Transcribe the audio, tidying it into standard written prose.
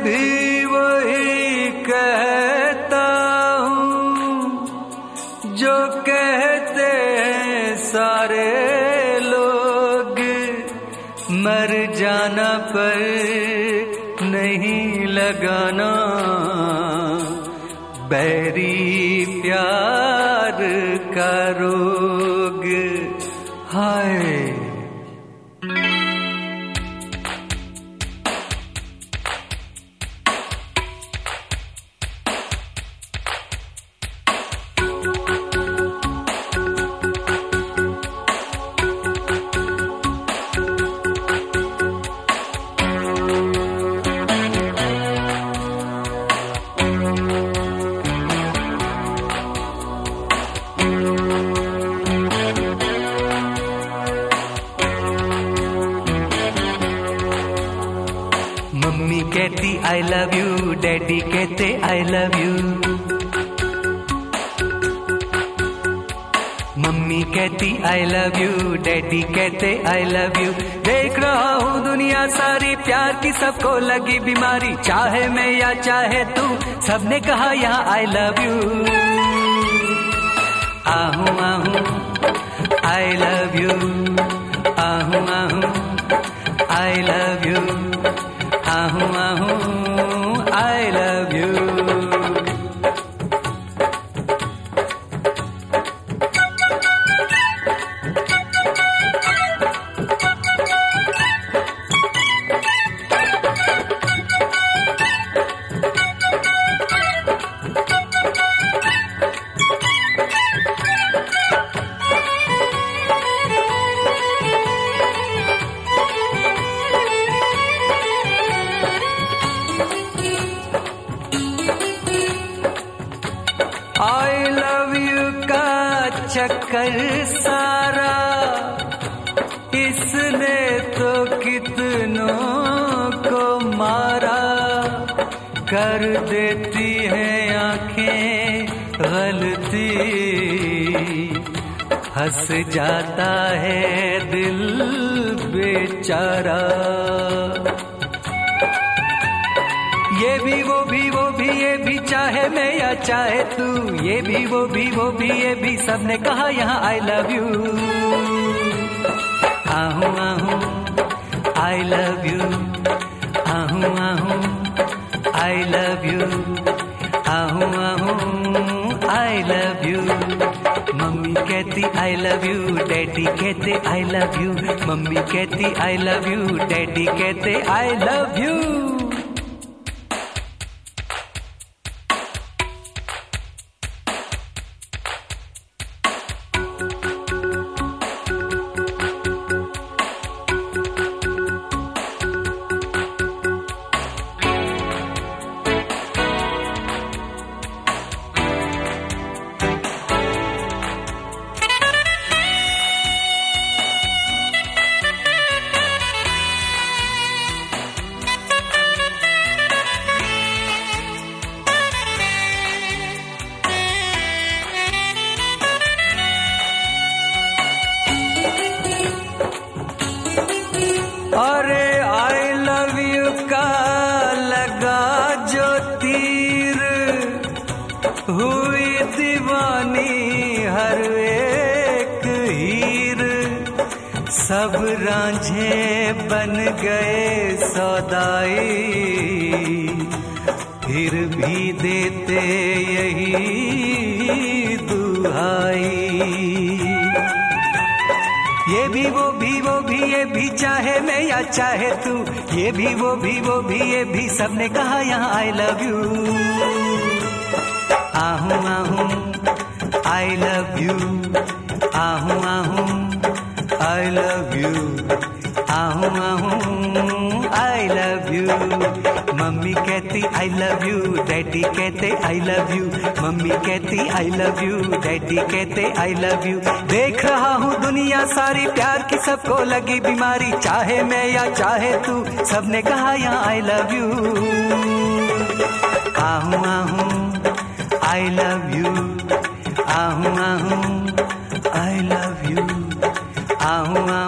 भी वही कहता हूँ जो कहते हैं सारे लोग, मर जाना पर नहीं लगाना बैरी प्यार का रोग। हाय मम्मी कहती I love you, डैडी कहते I love you। मम्मी कहती I love you, डैडी कहते I love you। देख रहा हूँ दुनिया सारी प्यार की सबको लगी बीमारी, चाहे मैं या चाहे तू सबने कहा यहाँ I love you। आहूँ आहूँ I love you, आहूँ आहूँ I love you, आहूँ आहूँ I love you। I love you का चक्कर सारा इसने तो कितनों को मारा, कर देती हैं आंखें गलती, हंस जाता है दिल बेचारा। ये भी वो भी वो भी ये भी, चाहे मैं या चाहे तू, ये भी वो भी वो भी ये भी, सबने कहा यहाँ I love you। आहूँ आहूँ I love you, आहूँ आहूँ I love you, आहूँ आहूँ I love you। मम्मी कहती I love you, डैडी कहते I love you। मम्मी कहती I love you, डैडी कहते I love you। अरे I love you का लगा जो तीर, हुई दीवानी हर एक हीर, सब रांझे बन गए सौदाई, फिर भी देते यही दुहाई। ये भी वो भी वो भी ये भी, चाहे मैं या चाहे तू, ये भी वो भी वो भी ये भी, सबने कहा यहाँ I love you। आहूँ आहूँ I love you, आहूँ आहूँ I love you, आहूँ आहूँ I love you। मम्मी कहती I love you, डैडी कहते I love you। मम्मी कहती I love you, डैडी कहते I love you। देख रहा हूँ दुनिया सारी प्यार की सबको लगी बीमारी, चाहे मैं या चाहे तू, सबने कहा यहाँ I love you। आहूँ आहूँ I love you, आहूँ आहूँ I love you, आहूँ